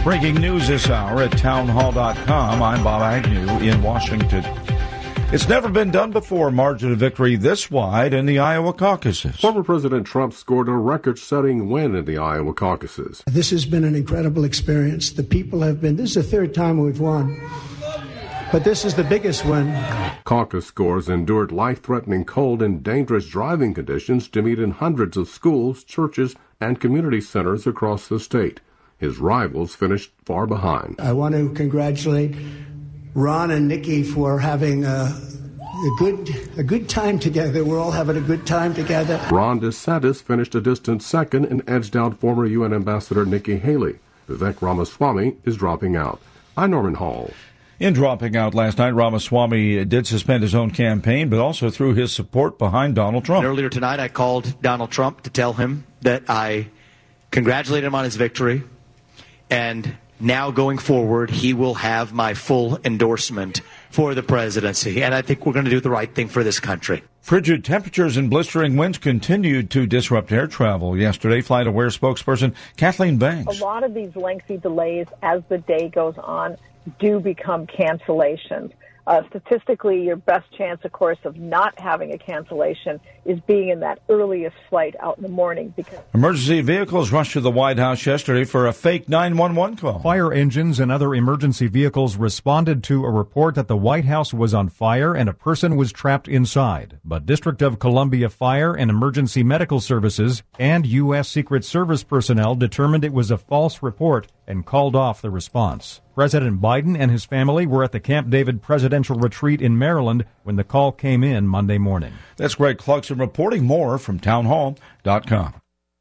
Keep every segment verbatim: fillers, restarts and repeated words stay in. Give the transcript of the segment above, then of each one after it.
Breaking news this hour at townhall dot com. I'm Bob Agnew in Washington. It's never been done before, margin of victory this wide in the Iowa caucuses. Former President Trump scored a record-setting win in the Iowa caucuses. This has been an incredible experience. The people have been, this is the third time we've won, but this is the biggest one. Caucus scores endured life-threatening cold and dangerous driving conditions to meet in hundreds of schools, churches, and community centers across the state. His rivals finished far behind. I want to congratulate Ron and Nikki for having a, a good a good time together. We're all having a good time together. Ron DeSantis finished a distant second and edged out former U N Ambassador Nikki Haley. Vivek Ramaswamy is dropping out. I'm Norman Hall. In dropping out last night, Ramaswamy did suspend his own campaign, but also threw his support behind Donald Trump. Earlier tonight, I called Donald Trump to tell him that I congratulated him on his victory. And now going forward, he will have my full endorsement for the presidency. And I think we're going to do the right thing for this country. Frigid temperatures and blistering winds continued to disrupt air travel yesterday. FlightAware spokesperson Kathleen Banks. A lot of these lengthy delays as the day goes on do become cancellations. Uh, statistically, your best chance, of course, of not having a cancellation is being in that earliest flight out in the morning. Because emergency vehicles rushed to the White House yesterday for a fake nine one one call. Fire engines and other emergency vehicles responded to a report that the White House was on fire and a person was trapped inside. But District of Columbia Fire and Emergency Medical Services and U S Secret Service personnel determined it was a false report and called off the response. President Biden and his family were at the Camp David Presidential Retreat in Maryland when the call came in Monday morning. That's Greg Clarkson reporting. More from townhall dot com.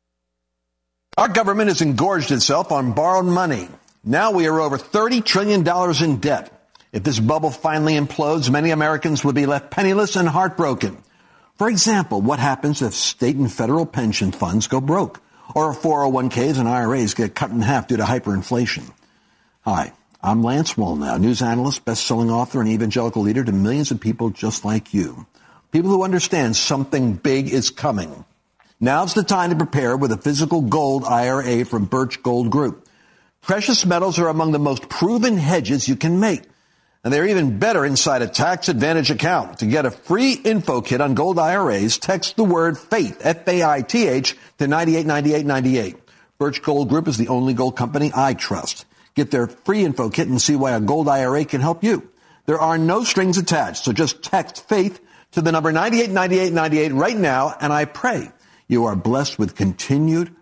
Our government has engorged itself on borrowed money. Now we are over thirty trillion dollars in debt. If this bubble finally implodes, many Americans will be left penniless and heartbroken. For example, what happens if state and federal pension funds go broke? Or if four oh one k's and I R As get cut in half due to hyperinflation? Hi, I'm Lance Wallnau, news analyst, best-selling author, and evangelical leader to millions of people just like you. People who understand something big is coming. Now's the time to prepare with a physical gold I R A from Birch Gold Group. Precious metals are among the most proven hedges you can make. And they're even better inside a tax advantage account. To get a free info kit on gold I R As, text the word FAITH, F A I T H, to ninety-eight ninety-eight ninety-eight. Birch Gold Group is the only gold company I trust. Get their free info kit and see why a gold I R A can help you. There are no strings attached, so just text FAITH to the number ninety-eight ninety-eight ninety-eight right now, and I pray you are blessed with continued.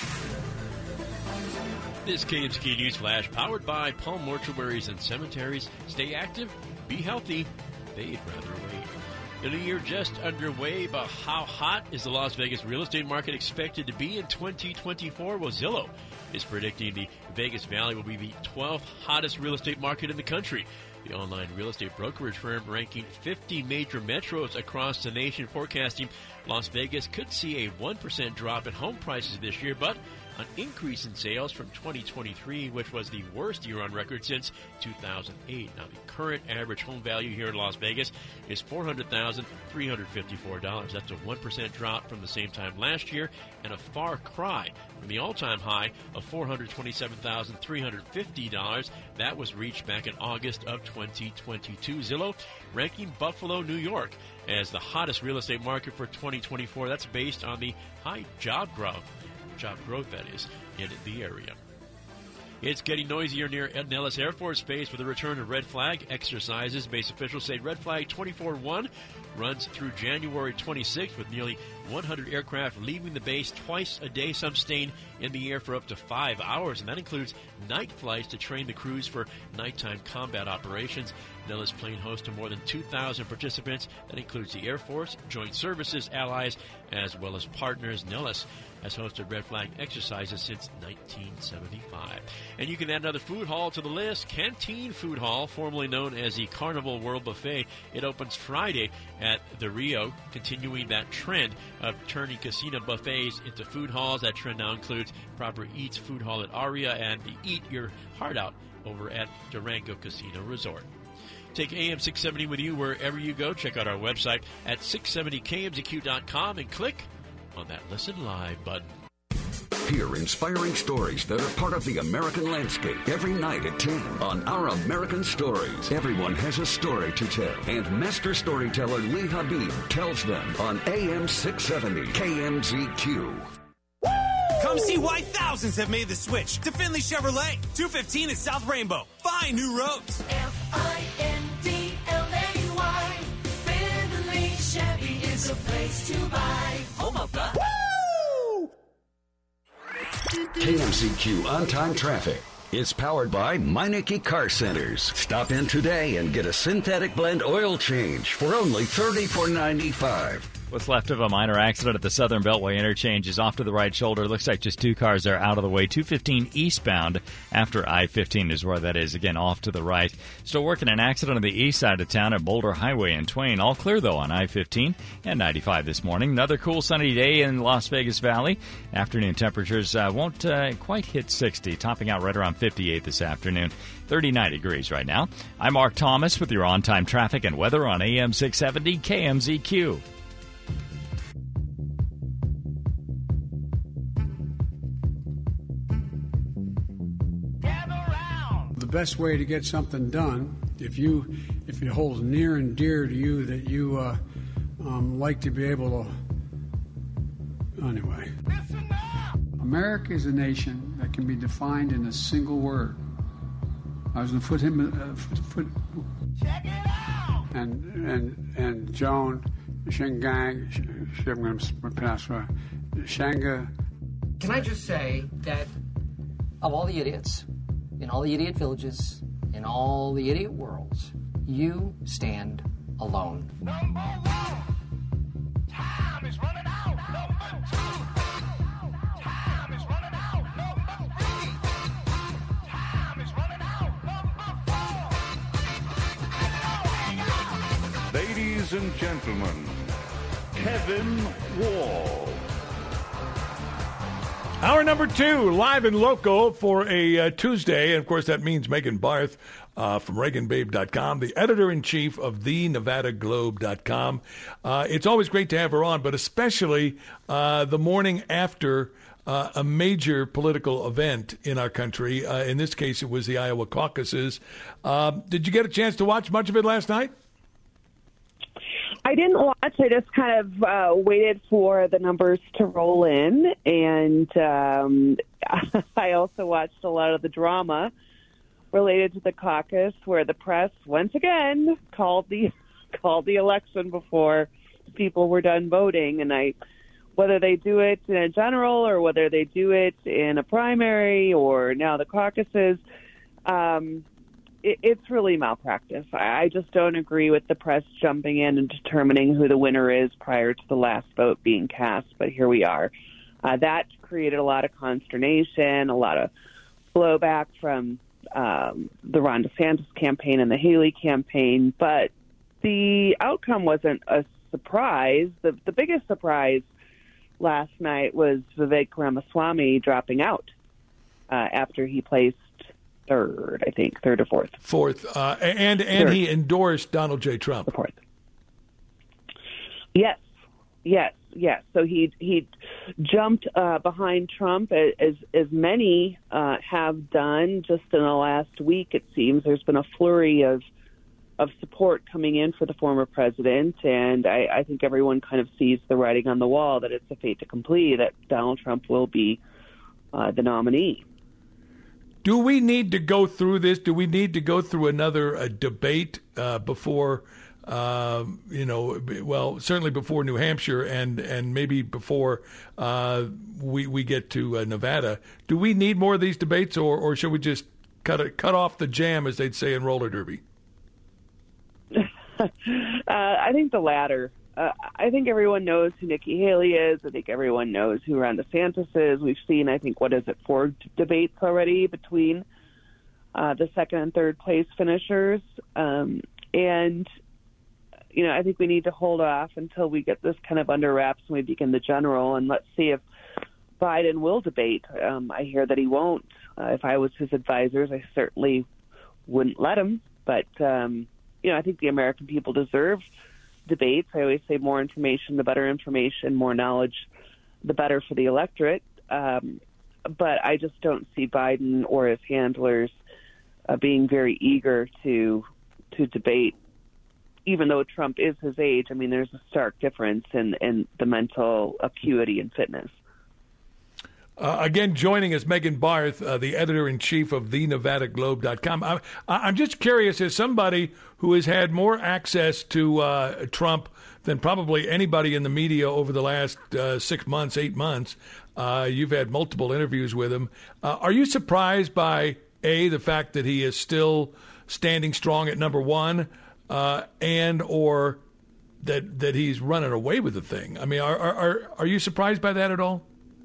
This K M C K News Flash, powered by Palm Mortuaries and Cemeteries. Stay active, be healthy, they'd rather wait. In a year just underway, but how hot is the Las Vegas real estate market expected to be in twenty twenty-four? Well, Zillow is predicting the Vegas Valley will be the twelfth hottest real estate market in the country. The online real estate brokerage firm ranking fifty major metros across the nation, forecasting Las Vegas could see a one percent drop in home prices this year, but an increase in sales from twenty twenty-three, which was the worst year on record since two thousand eight. Now, the current average home value here in Las Vegas is four hundred thousand three hundred fifty-four dollars. That's a one percent drop from the same time last year and a far cry from the all-time high of four hundred twenty-seven thousand three hundred fifty dollars. That was reached back in August of twenty twenty-two. Zillow ranking Buffalo, New York as the hottest real estate market for twenty twenty-four. That's based on the high job growth. job growth, that is, in the area. It's getting noisier near Nellis Air Force Base with the return of Red Flag exercises. Base officials say Red Flag twenty-four one runs through January twenty-sixth with nearly one hundred aircraft leaving the base twice a day, some staying in the air for up to five hours, and that includes night flights to train the crews for nighttime combat operations. Nellis plane hosts to more than two thousand participants. That includes the Air Force, Joint Services, allies, as well as partners. Nellis has hosted Red Flag exercises since nineteen seventy-five. And you can add another food hall to the list. Canteen Food Hall, formerly known as the Carnival World Buffet. It opens Friday at the Rio, continuing that trend of turning casino buffets into food halls. That trend now includes Proper Eats Food Hall at Aria and the Eat Your Heart Out over at Durango Casino Resort. Take A M six seventy with you wherever you go. Check out our website at six seventy K M Z Q dot com and click on that Listen Live button. Hear inspiring stories that are part of the American landscape every night at ten on Our American Stories. Everyone has a story to tell, and master storyteller Lee Habib tells them on A M six seventy K M Z Q. Come see why thousands have made the switch to Findlay Chevrolet. two fifteen at South Rainbow. Find new roads. F I N D L A Y. Findlay Chevy is a place to buy. Home of the... Woo! K M Z Q On-Time Traffic is powered by Meineke Car Centers. Stop in today and get a synthetic blend oil change for only thirty-four ninety-five. What's left of a minor accident at the Southern Beltway interchange is off to the right shoulder. Looks like just two cars are out of the way. two fifteen eastbound after I fifteen is where that is. Again, off to the right. Still working an accident on the east side of town at Boulder Highway in Twain. All clear, though, on I fifteen and ninety-five this morning. Another cool sunny day in Las Vegas Valley. Afternoon temperatures uh, won't uh, quite hit sixty, topping out right around fifty-eight this afternoon. thirty-nine degrees right now. I'm Mark Thomas with your on-time traffic and weather on A M six seventy K M Z Q. The best way to get something done, if you if it holds near and dear to you that you uh, um, like to be able to. Anyway, America is a nation that can be defined in a single word. I was going to put him. Uh, foot, foot, Check it out. And and and Joan Shengang. I'm going to pronounce right. Shanga. Can I just say that of all the idiots in all the idiot villages, in all the idiot worlds, you stand alone. Number one, time is running out. Number two, time is running out. Number three, time is running out. Number four. Ladies and gentlemen, Kevin Wall. Hour number two, live and local for a uh, Tuesday. And, of course, that means Megan Barth uh, from Reagan Babe dot com, the editor-in-chief of the Nevada Globe dot com. Uh, it's always great to have her on, but especially uh, the morning after uh, a major political event in our country. Uh, in this case, it was the Iowa caucuses. Uh, did you get a chance to watch much of it last night? I didn't watch. I just kind of uh, waited for the numbers to roll in, and um, I also watched a lot of the drama related to the caucus, where the press once again called the called the election before people were done voting, and I, whether they do it in a general or whether they do it in a primary or now the caucuses. Um, It's really malpractice. I just don't agree with the press jumping in and determining who the winner is prior to the last vote being cast, but here we are. Uh, that created a lot of consternation, a lot of blowback from um, the Ron DeSantis campaign and the Haley campaign, but the outcome wasn't a surprise. The, the biggest surprise last night was Vivek Ramaswamy dropping out uh, after he placed third, I think, third or fourth. Fourth, uh, and and Third. he endorsed Donald J. Trump. Fourth. Yes, yes, yes. So he he jumped uh, behind Trump, as as many uh, have done just in the last week. It seems there's been a flurry of of support coming in for the former president, and I, I think everyone kind of sees the writing on the wall that it's a fait accompli that Donald Trump will be uh, the nominee. Do we need to go through this? Do we need to go through another uh, debate uh, before, uh, you know, well, certainly before New Hampshire and, and maybe before uh, we we get to uh, Nevada? Do we need more of these debates, or, or should we just cut it, cut off the jam, as they'd say in roller derby? uh, I think the latter. Uh, I think everyone knows who Nikki Haley is. I think everyone knows who Ron DeSantis is. We've seen, I think, what is it, four d- debates already between uh, the second and third place finishers. Um, and, you know, I think we need to hold off until we get this kind of under wraps and we begin the general. And let's see if Biden will debate. Um, I hear that he won't. Uh, if I was his advisors, I certainly wouldn't let him. But, um, you know, I think the American people deserve debates. I always say more information, the better information, more knowledge, the better for the electorate. Um, but I just don't see Biden or his handlers uh, being very eager to to debate, even though Trump is his age. I mean, there's a stark difference in, in the mental acuity and fitness. Uh, again, joining us, Megan Barth, uh, the editor-in-chief of the Nevada Globe dot com. I, I'm just curious, as somebody who has had more access to uh, Trump than probably anybody in the media over the last uh, six months, eight months, uh, you've had multiple interviews with him. Uh, are you surprised by, A, the fact that he is still standing strong at number one, uh, and or that that he's running away with the thing? I mean, are are are you surprised by that at all?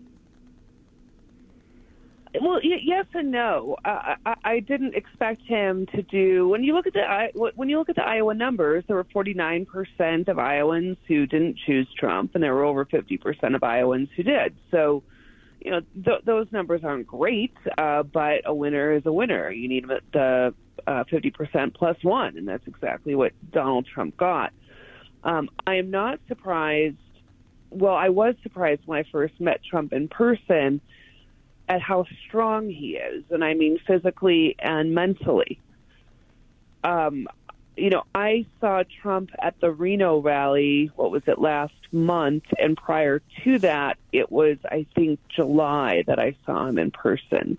Well, y- yes and no. Uh, I, I didn't expect him to do. When you look at the when you look at the Iowa numbers, there were forty-nine percent of Iowans who didn't choose Trump, and there were over fifty percent of Iowans who did. So, you know, th- those numbers aren't great, uh, but a winner is a winner. You need the uh, fifty percent plus one, and that's exactly what Donald Trump got. Um, I am not surprised. Well, I was surprised when I first met Trump in person at how strong he is, and I mean physically and mentally. Um, you know, I saw Trump at the Reno rally, what was it, last month, and prior to that, it was, I think, July that I saw him in person.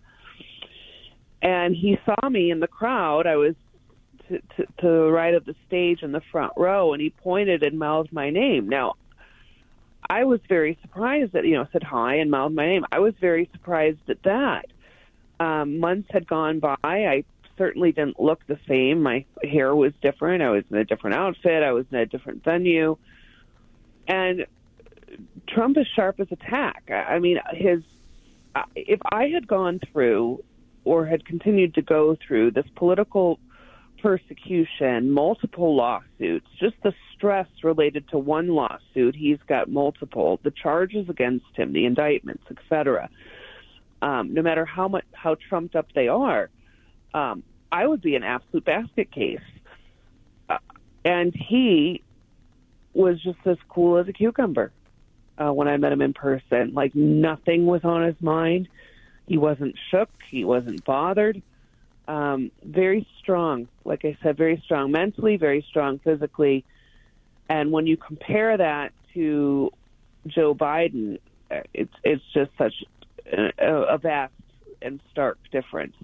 And he saw me in the crowd. I was to, to, to the right of the stage in the front row, and he pointed and mouthed my name. Now, I was very surprised that, you know, said hi and mouthed my name. I was very surprised at that. Um, months had gone by. I certainly didn't look the same. My hair was different. I was in a different outfit. I was in a different venue. And Trump is sharp as a tack. I mean, his, if I had gone through or had continued to go through this political persecution, multiple lawsuits, just the stress related to one lawsuit, he's got multiple, the charges against him, the indictments, et cetera. Um, no matter how much how trumped up they are, um, I would be an absolute basket case. Uh, and he was just as cool as a cucumber uh, when I met him in person. Like, nothing was on his mind. He wasn't shook. He wasn't bothered. Um, very strong, like I said, very strong mentally, very strong physically. And when you compare that to Joe Biden, it's it's just such a, a vast and stark difference.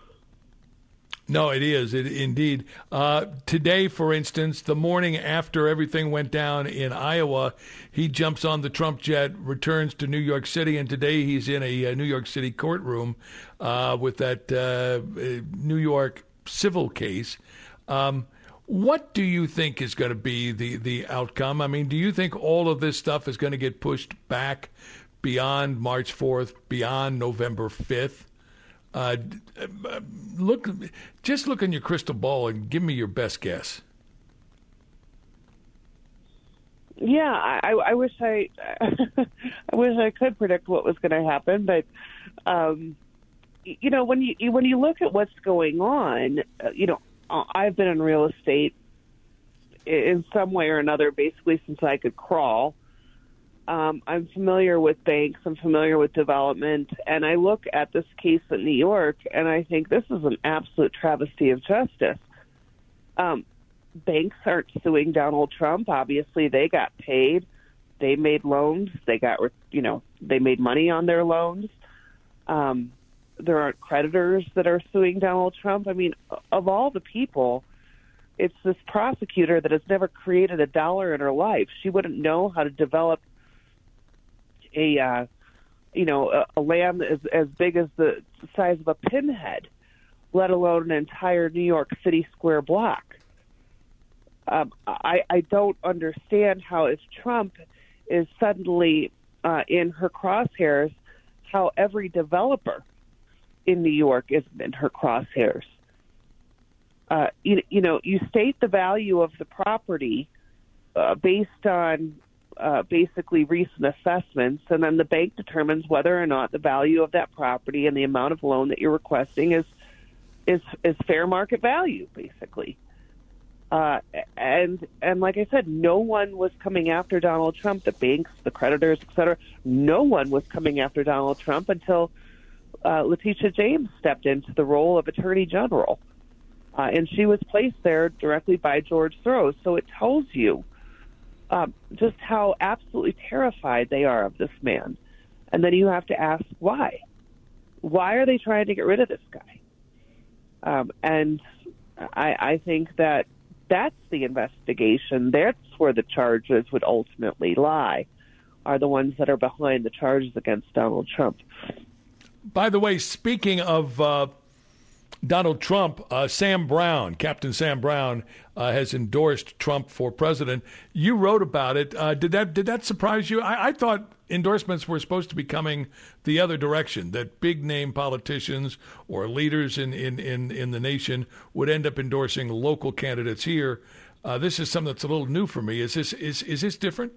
No, it is, it, indeed. Uh, today, for instance, the morning after everything went down in Iowa, he jumps on the Trump jet, returns to New York City, and today he's in a, a New York City courtroom uh, with that uh, New York civil case. Um, what do you think is going to be the, the outcome? I mean, do you think all of this stuff is going to get pushed back beyond March fourth, beyond November fifth? Uh, look, just look in your crystal ball and give me your best guess. Yeah, I, I wish I, I wish I could predict what was going to happen, but um, you know, when you when you look at what's going on, uh, you know, I've been in real estate in some way or another basically since I could crawl. Um, I'm familiar with banks. I'm familiar with development. And I look at this case in New York, and I think this is an absolute travesty of justice. Um, banks aren't suing Donald Trump. Obviously, they got paid. They made loans. They got, you know, they made money on their loans. Um, there aren't creditors that are suing Donald Trump. I mean, of all the people, it's this prosecutor that has never created a dollar in her life. She wouldn't know how to develop a, uh, you know, a, a land as, as big as the size of a pinhead, let alone an entire New York City square block. Um, I, I don't understand how, if Trump is suddenly uh, in her crosshairs, how every developer in New York is in her crosshairs. Uh, you, you know, you state the value of the property uh, based on Uh, basically recent assessments, and then the bank determines whether or not the value of that property and the amount of loan that you're requesting is is is fair market value, basically. Uh, and and like I said, no one was coming after Donald Trump. The banks, the creditors, et cetera. No one was coming after Donald Trump until uh, Letitia James stepped into the role of Attorney General. Uh, and she was placed there directly by George Soros. So it tells you um, just how absolutely terrified they are of this man. And then you have to ask why. Why are they trying to get rid of this guy? Um, and I, I think that that's the investigation. That's where the charges would ultimately lie, are the ones that are behind the charges against Donald Trump. By the way, speaking of uh, Donald Trump, uh, Sam Brown, Captain Sam Brown, uh, has endorsed Trump for president. You wrote about it. Uh, did that did that surprise you? I, I thought endorsements were supposed to be coming the other direction, that big name politicians or leaders in, in, in, in the nation would end up endorsing local candidates here. Uh, this is something that's a little new for me. Is this is is this different?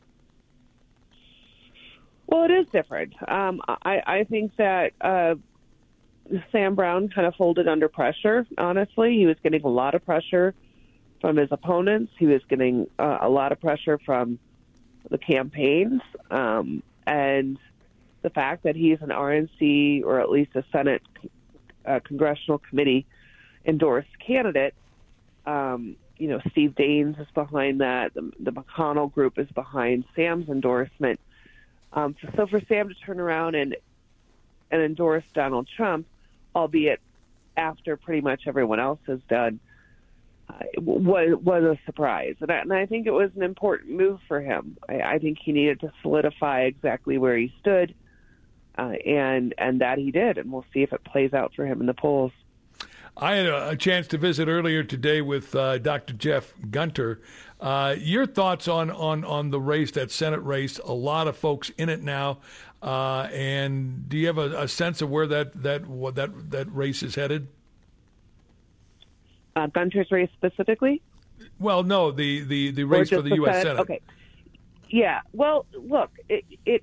Well, it is different. Um, I, I think that uh, Sam Brown kind of folded under pressure, honestly. He was getting a lot of pressure from his opponents. He was getting uh, a lot of pressure from the campaigns. Um, and the fact that he's an R N C or at least a Senate uh, Congressional Committee endorsed candidate, um, you know, Steve Daines is behind that. The, the McConnell group is behind Sam's endorsement. Um, so, so for Sam to turn around and and endorse Donald Trump, albeit after pretty much everyone else has done, uh, was was a surprise, and I, and I think it was an important move for him. I, I think he needed to solidify exactly where he stood, uh, and and that he did, and we'll see if it plays out for him in the polls. I had a, a chance to visit earlier today with uh, Doctor Jeff Gunter. Uh, your thoughts on, on, on the race, that Senate race? A lot of folks in it now, uh, and do you have a, a sense of where that that that that race is headed? Uh, Gunter's race specifically? Well, no, the, the, the race for the, the U S Senate. Senate. Okay. Yeah. Well, look, it. it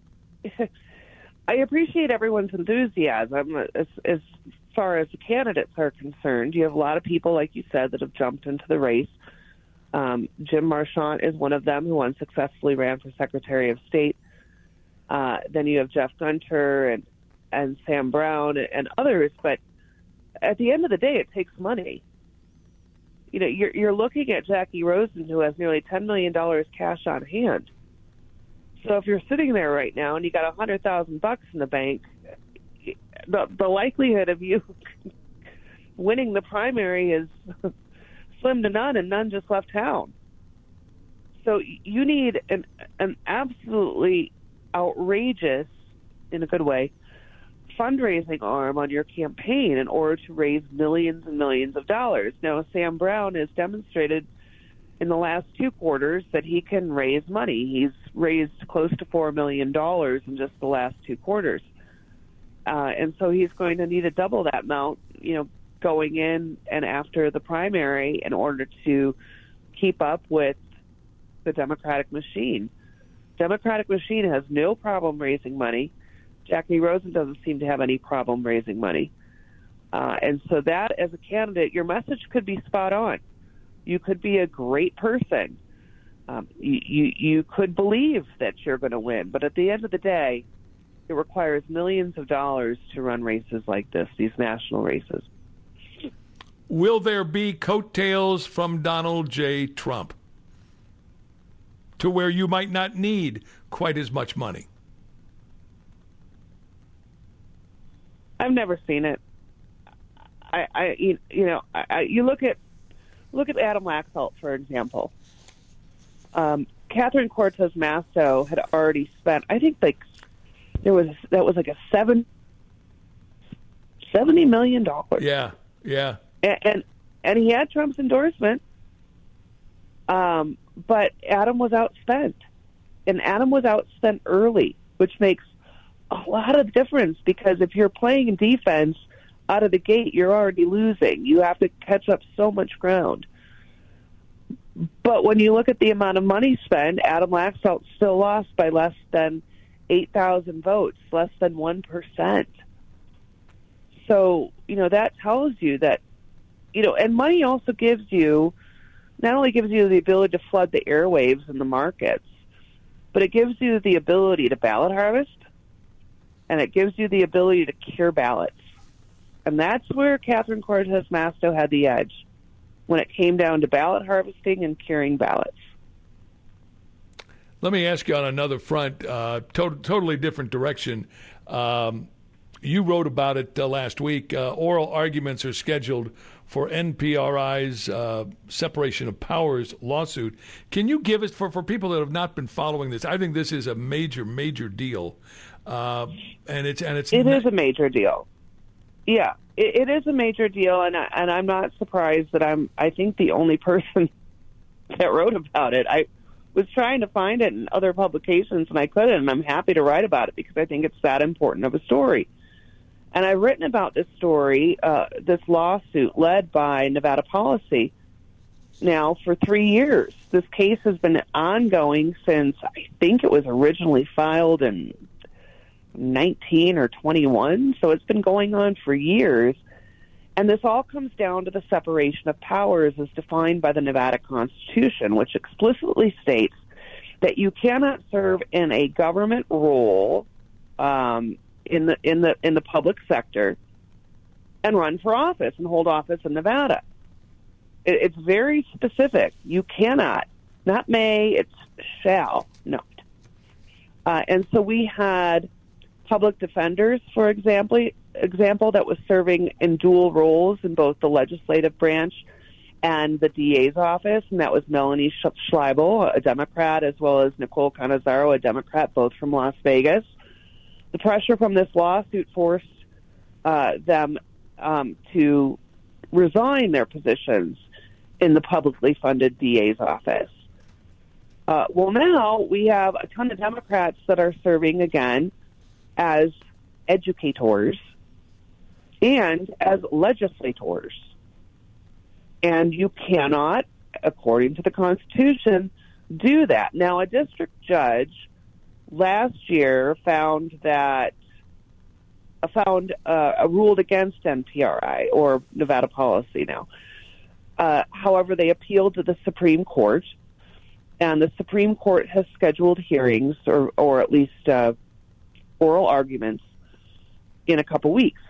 I appreciate everyone's enthusiasm as, as far as the candidates are concerned. You have a lot of people, like you said, that have jumped into the race. Um, Jim Marchant is one of them who unsuccessfully ran for Secretary of State. Uh, then you have Jeff Gunter and, and Sam Brown and, and others. But at the end of the day, it takes money. You know, you're, you're looking at Jackie Rosen, who has nearly ten million dollars cash on hand. So if you're sitting there right now and you got a hundred thousand bucks in the bank, the, the likelihood of you winning the primary is slim to none, and none just left town. So you need an, an absolutely outrageous, in a good way, fundraising arm on your campaign in order to raise millions and millions of dollars. Now, Sam Brown has demonstrated in the last two quarters that he can raise money. He's raised close to four million dollars in just the last two quarters. Uh, and so he's going to need to double that amount, you know, going in and after the primary in order to keep up with the Democratic machine. Democratic machine has no problem raising money. Jackie Rosen doesn't seem to have any problem raising money. Uh, and so that, as a candidate, your message could be spot on. You could be a great person. Um, you, you, you could believe that you're going to win. But at the end of the day, it requires millions of dollars to run races like this, these national races. Will there be coattails from Donald J. Trump to where you might not need quite as much money? I've never seen it. I, I you, you know, I, you look at look at Adam Laxalt, for example. Um, Catherine Cortez Masto had already spent, I think, like there was that was like a seven seventy million dollars. Yeah, yeah. And, and and he had Trump's endorsement, um, but Adam was outspent, and Adam was outspent early, which makes a lot of difference, because if you're playing defense out of the gate, you're already losing. You have to catch up so much ground. But when you look at the amount of money spent, Adam Laxalt still lost by less than eight thousand votes, less than one percent. So, you know, that tells you that, you know, and money also gives you, not only gives you the ability to flood the airwaves and the markets, but it gives you the ability to ballot harvest. and it gives you the ability to cure ballots. And that's where Catherine Cortez Masto had the edge when it came down to ballot harvesting and curing ballots. Let me ask you on another front, uh, to- totally different direction. Um, you wrote about it uh, last week. Uh, oral arguments are scheduled for N P R I's uh, separation of powers lawsuit. Can you give us, for, for people that have not been following this, I think this is a major, major deal. Uh, and it's and it's It not- is a major deal. Yeah, it, it is a major deal, and, I, and I'm not surprised that I'm, I think, the only person that wrote about it. I was trying to find it in other publications, and I couldn't, and I'm happy to write about it because I think it's that important of a story. And I've written about this story, uh, this lawsuit led by Nevada Policy, now for three years. This case has been ongoing since I think it was originally filed in nineteen or twenty-one, so it's been going on for years. And this all comes down to the separation of powers as defined by the Nevada Constitution, which explicitly states that you cannot serve in a government role um, in the in the in the public sector and run for office and hold office in Nevada. It, it's very specific. You cannot, not may, it's shall not. Uh, and so we had public defenders, for example, example that was serving in dual roles in both the legislative branch and the D A's office, and that was Melanie Schleibel, a Democrat, as well as Nicole Canizaro, a Democrat, both from Las Vegas. The pressure from this lawsuit forced uh, them um, to resign their positions in the publicly funded D A's office. Uh, well, now we have a ton of Democrats that are serving again as educators and as legislators. And you cannot, according to the Constitution, do that. Now, a district judge last year found that uh, found uh, ruled against N P R I, or Nevada Policy now. Uh, however, they appealed to the Supreme Court, and the Supreme Court has scheduled hearings, or, or at least uh, oral arguments, in a couple weeks.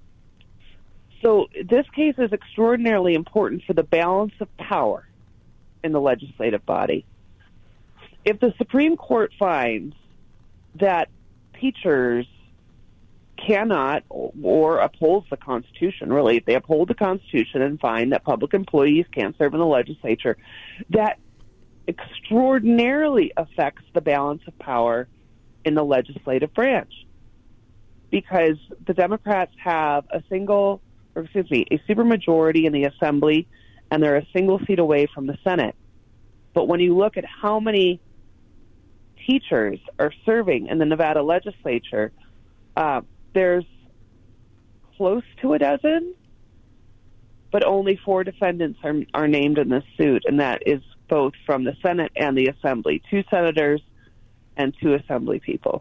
So this case is extraordinarily important for the balance of power in the legislative body. If the Supreme Court finds that teachers cannot, or upholds the Constitution, really, if they uphold the Constitution and find that public employees can't serve in the legislature, that extraordinarily affects the balance of power in the legislative branch. Because the Democrats have a single, or excuse me, a supermajority in the Assembly, and they're a single seat away from the Senate. But when you look at how many teachers are serving in the Nevada legislature, uh, there's close to a dozen, but only four defendants are, are named in this suit, and that is both from the Senate and the Assembly, two senators and two Assembly people.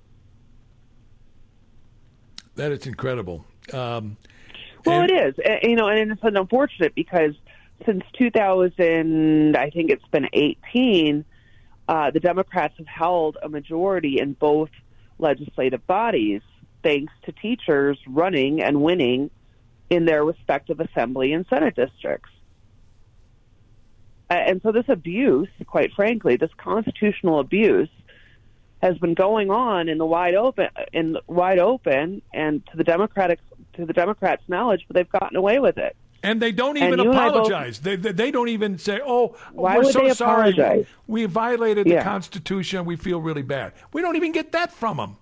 That is incredible. Um, well, and- it is. Uh, You know, and it's unfortunate because since two thousand, I think it's been eighteen, uh, the Democrats have held a majority in both legislative bodies, thanks to teachers running and winning in their respective Assembly and Senate districts. Uh, and so this abuse, quite frankly, this constitutional abuse, has been going on in the wide open, in the wide open, and to the Democratic, to the Democrats' knowledge, but they've gotten away with it. And they don't even And you and I both- apologize. They, they they don't even say, "Oh, Why we're would so they sorry. apologize? We violated the Yeah. Constitution. We feel really bad." We don't even get that from them.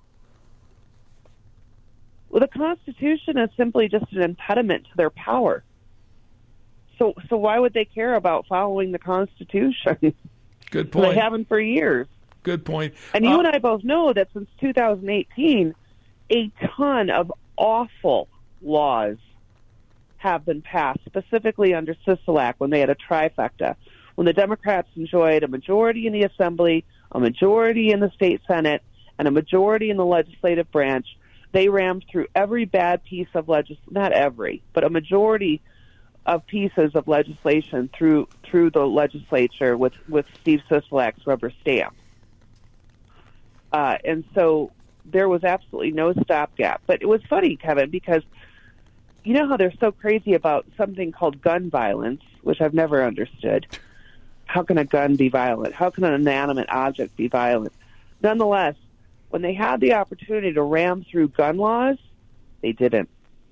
Well, the Constitution is simply just an impediment to their power. So, so why would they care about following the Constitution? Good point. They haven't for years. Good point. And you Uh, and I both know that since two thousand eighteen, a ton of awful laws have been passed, specifically under Sisolak when they had a trifecta. When the Democrats enjoyed a majority in the Assembly, a majority in the state Senate, and a majority in the legislative branch, they rammed through every bad piece of legislation, not every, but a majority of pieces of legislation through through the legislature with, with Steve Sisolak's rubber stamp. Uh, and so there was absolutely no stopgap. But it was funny, Kevin, because you know how they're so crazy about something called gun violence, which I've never understood. How can a gun be violent? How can an inanimate object be violent? Nonetheless, when they had the opportunity to ram through gun laws, they didn't.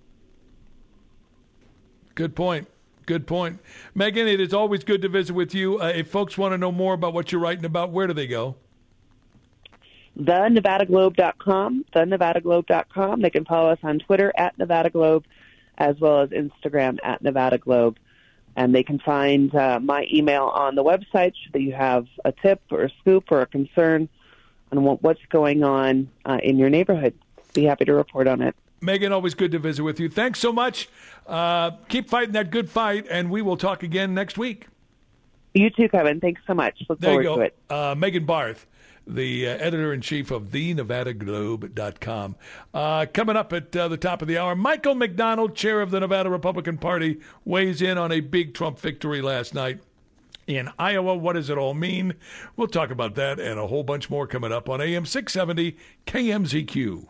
Good point. Good point. Megan, it is always good to visit with you. Uh, if folks want to know more about what you're writing about, where do they go? the nevada globe dot com, the nevada globe dot com. They can follow us on Twitter at Nevada Globe, as well as Instagram at Nevada Globe. And they can find uh, my email on the website should you have a tip or a scoop or a concern on what, what's going on uh, in your neighborhood. Be happy to report on it. Megan, always good to visit with you. Thanks so much. Uh, keep fighting that good fight, and we will talk again next week. You too, Kevin. Thanks so much. Look there forward you go. to it. Uh, Megan Barth, the uh, editor-in-chief of the nevada globe dot com. Uh, coming up at uh, the top of the hour, Michael McDonald, chair of the Nevada Republican Party, weighs in on a big Trump victory last night in Iowa. What does it all mean? We'll talk about that and a whole bunch more coming up on A M six seventy K M Z Q.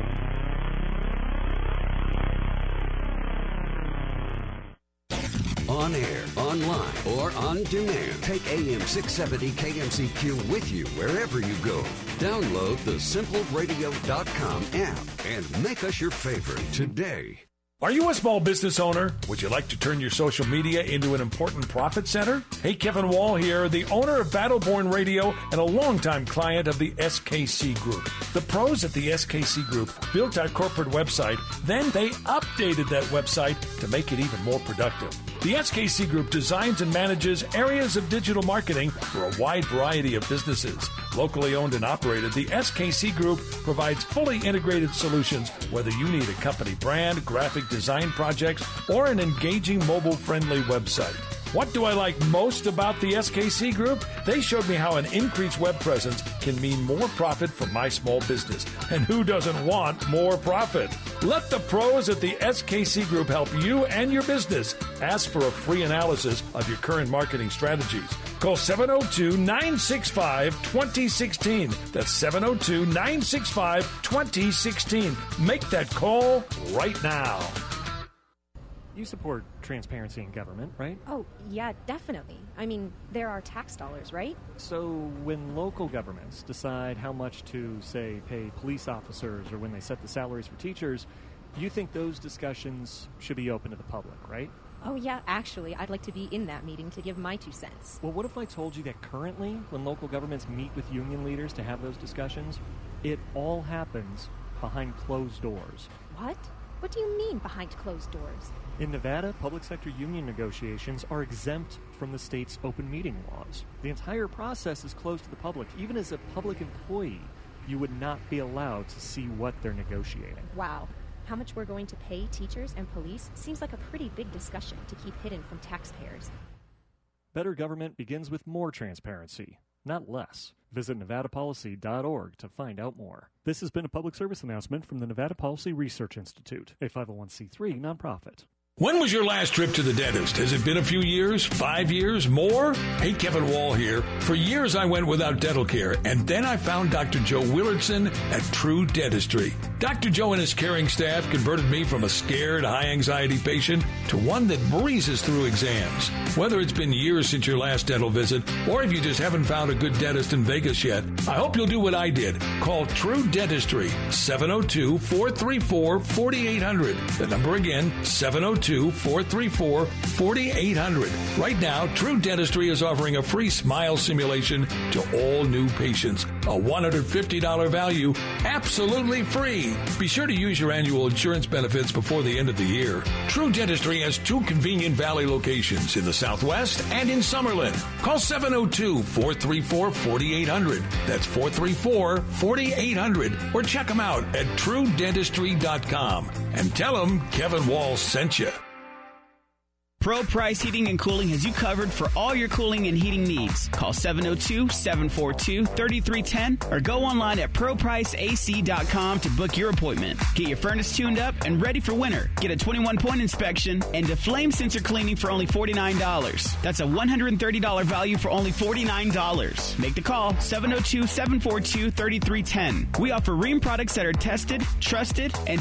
On air, online, or on demand. Take A M six seventy K M Z Q with you wherever you go. Download the simple radio dot com app and make us your favorite today. Are you a small business owner? Would you like to turn your social media into an important profit center? Hey, Kevin Wall here, the owner of Battleborn Radio and a longtime client of the S K C Group. The pros at the S K C Group built our corporate website, then they updated that website to make it even more productive. The S K C Group designs and manages areas of digital marketing for a wide variety of businesses. Locally owned and operated, the S K C Group provides fully integrated solutions, whether you need a company brand, graphic design projects, or an engaging mobile-friendly website. What do I like most about the S K C Group? They showed me how an increased web presence can mean more profit for my small business. And who doesn't want more profit? Let the pros at the S K C Group help you and your business. Ask for a free analysis of your current marketing strategies. Call seven oh two, nine six five, two oh one six. That's seven oh two, nine six five, two oh one six. Make that call right now. You support transparency in government, right? Oh, yeah, definitely. I mean, there are tax dollars, right? So when local governments decide how much to, say, pay police officers or when they set the salaries for teachers, you think those discussions should be open to the public, right? Oh, yeah, actually, I'd like to be in that meeting to give my two cents. Well, what if I told you that currently, when local governments meet with union leaders to have those discussions, it all happens behind closed doors? What? What do you mean behind closed doors? In Nevada, public sector union negotiations are exempt from the state's open meeting laws. The entire process is closed to the public. Even as a public employee, you would not be allowed to see what they're negotiating. Wow. How much we're going to pay teachers and police seems like a pretty big discussion to keep hidden from taxpayers. Better government begins with more transparency, not less. Visit nevada policy dot org to find out more. This has been a public service announcement from the Nevada Policy Research Institute, a five oh one c three nonprofit. When was your last trip to the dentist? Has it been a few years? Five years? More? Hey, Kevin Wall here. For years I went without dental care, and then I found Doctor Joe Willardson at True Dentistry. Doctor Joe and his caring staff converted me from a scared, high-anxiety patient to one that breezes through exams. Whether it's been years since your last dental visit, or if you just haven't found a good dentist in Vegas yet, I hope you'll do what I did. Call True Dentistry, seven oh two, four three four, four eight zero zero. The number again, seven oh two, four three four, four eight zero zero. Right now, True Dentistry is offering a free smile simulation to all new patients. A one hundred fifty dollars value, absolutely free. Be sure to use your annual insurance benefits before the end of the year. True Dentistry has two convenient Valley locations in the Southwest and in Summerlin. Call seven oh two, four three four, four eight zero zero. That's four three four, four eight zero zero. Or check them out at true dentistry dot com and tell them Kevin Wall sent you. Pro Price Heating and Cooling has you covered for all your cooling and heating needs. Call seven oh two, seven four two, three three one oh or go online at pro price a c dot com to book your appointment. Get your furnace tuned up and ready for winter. Get a twenty-one point inspection and a flame sensor cleaning for only forty-nine dollars. That's a one hundred thirty dollars value for only forty-nine dollars. Make the call, seven oh two, seven four two, three three one oh. We offer Rheem products that are tested, trusted, and